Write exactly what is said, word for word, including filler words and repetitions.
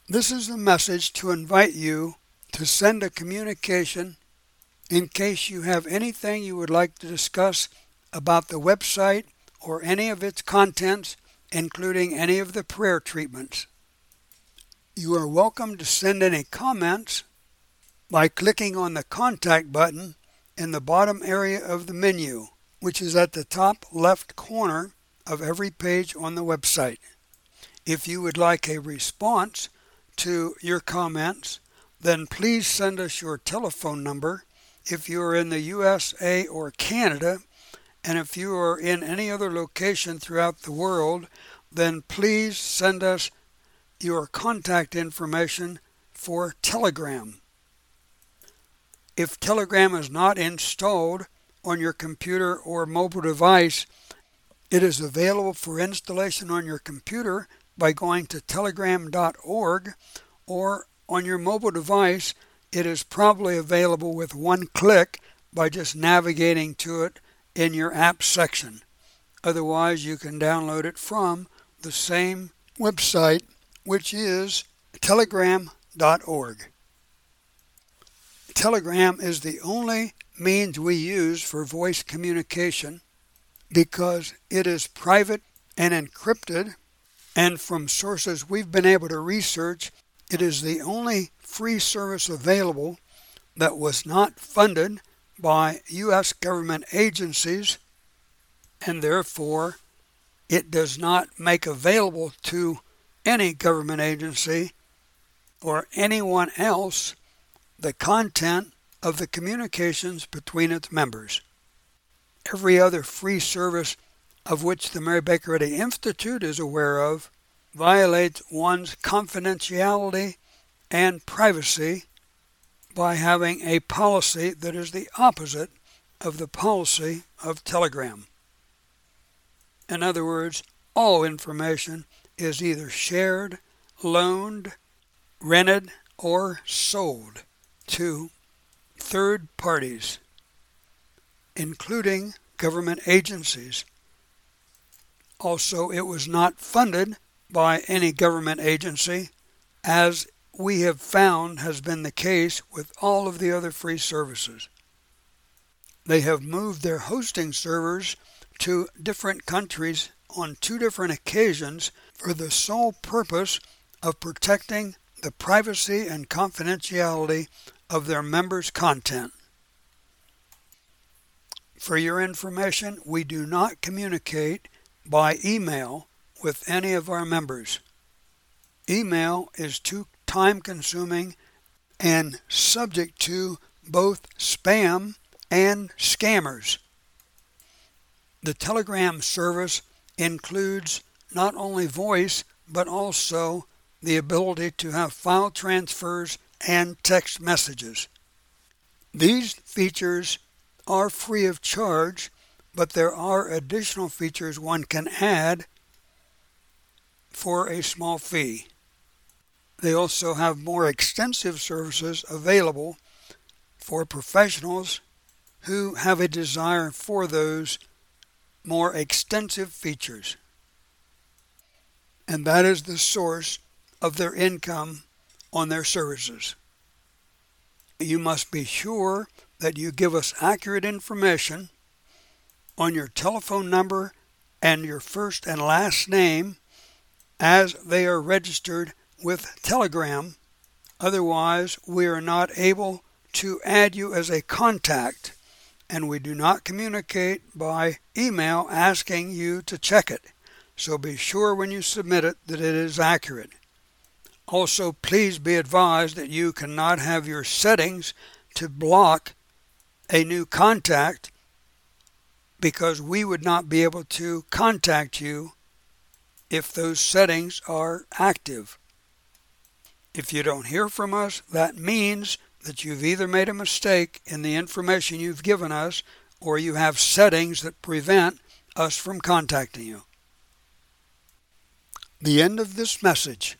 This is a message to invite you to send a communication in case you have anything you would like to discuss about the website or any of its contents, including any of the prayer treatments. You are welcome to send any comments by clicking on the contact button in the bottom area of the menu, which is at the top left corner of every page on the website. If you would like a response to your comments, then please send us your telephone number if you are in the U S A or Canada, and if you are in any other location throughout the world, then please send us your contact information for Telegram. If Telegram is not installed on your computer or mobile device, it is available for installation on your computer by going to telegram dot org, or on your mobile device, it is probably available with one click by just navigating to it in your app section. Otherwise, you can download it from the same website, which is telegram dot org. Telegram is the only means we use for voice communication because it is private and encrypted, and from sources we've been able to research, it is the only free service available that was not funded by U S government agencies, and therefore it does not make available to any government agency or anyone else the content of the communications between its members. Every other free service of which the Mary Baker Eddy Institute is aware of violates one's confidentiality and privacy by having a policy that is the opposite of the policy of Telegram. In other words, all information is either shared, loaned, rented, or sold to third parties, including government agencies. Also, it was not funded by any government agency, as we have found has been the case with all of the other free services. They have moved their hosting servers to different countries on two different occasions for the sole purpose of protecting the privacy and confidentiality of their members' content. For your information, we do not communicate by email with any of our members. Email is too time-consuming and subject to both spam and scammers. The Telegram service includes not only voice, but also the ability to have file transfers and text messages. These features are free of charge, but there are additional features one can add for a small fee. They also have more extensive services available for professionals who have a desire for those more extensive features. And that is the source of their income on their services. You must be sure that you give us accurate information on your telephone number and your first and last name as they are registered with Telegram. Otherwise, we are not able to add you as a contact, and we do not communicate by email asking you to check it. So be sure when you submit it that it is accurate. Also, please be advised that you cannot have your settings to block a new contact, because we would not be able to contact you if those settings are active. If you don't hear from us, that means that you've either made a mistake in the information you've given us, or you have settings that prevent us from contacting you. The end of this message.